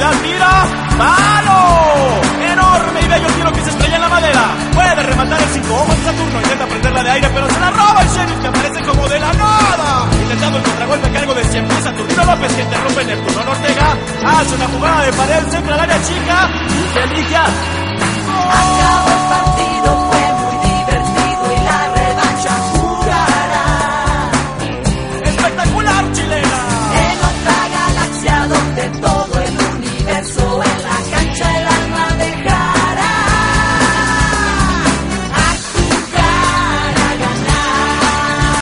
la tira. ¡Palo! Enorme y bello tiro que se estrella en la madera. Puede rematar el 5 ojos de Saturno. Intenta prenderla de aire, pero se la roba el Sheriff, que aparece como de la nada. Intentando el contragolpe a cargo de siempre Saturnino López, que interrumpe Neptuno Ortega. Hace una jugada de pared, centra al área chica y se elige. Acabó el partido.